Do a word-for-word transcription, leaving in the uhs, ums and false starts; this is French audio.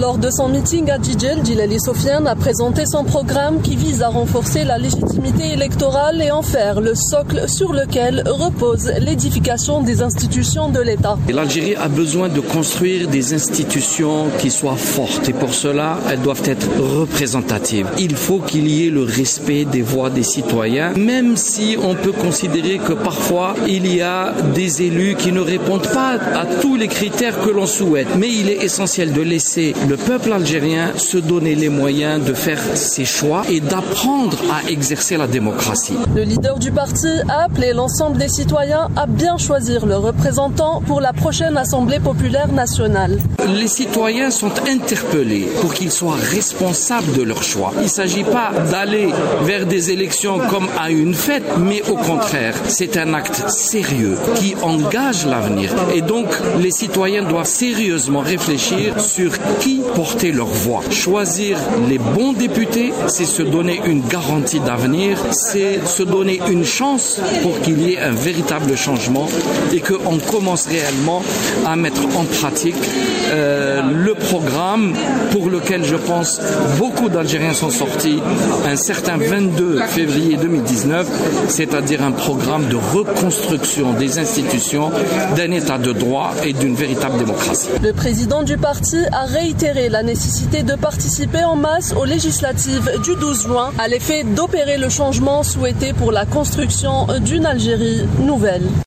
Lors de son meeting à Djidjelil, Djilali Sofiane a présenté son programme qui vise à renforcer la légitimité électorale et en faire le socle sur lequel repose l'édification des institutions de l'État. L'Algérie a besoin de construire des institutions qui soient fortes et pour cela, elles doivent être représentatives. Il faut qu'il y ait le respect des voix des citoyens, même si on peut considérer que parfois il y a des élus qui ne répondent pas à tous les critères que l'on souhaite. Mais il est essentiel de laisser le peuple algérien se donner les moyens de faire ses choix et d'apprendre à exercer la démocratie. Le leader du parti a appelé l'ensemble des citoyens à bien choisir leurs représentants pour la prochaine Assemblée populaire nationale. Les citoyens sont interpellés pour qu'ils soient responsables de leur choix. Il ne s'agit pas d'aller vers des élections comme à une fête, mais au contraire, c'est un acte sérieux qui engage l'avenir. Et donc, les citoyens doivent sérieusement réfléchir sur qui porter leur voix. Choisir les bons députés, c'est se donner une garantie d'avenir, c'est se donner une chance pour qu'il y ait un véritable changement et qu'on commence réellement à mettre en pratique euh, le programme pour lequel je pense beaucoup d'Algériens sont sortis un certain vingt-deux février deux mille dix-neuf, c'est-à-dire un programme de reconstruction des institutions, d'un état de droit et d'une véritable démocratie. Le président du parti a réitéré la nécessité de participer en masse aux législatives du douze juin à l'effet d'opérer le changement souhaité pour la construction d'une Algérie nouvelle.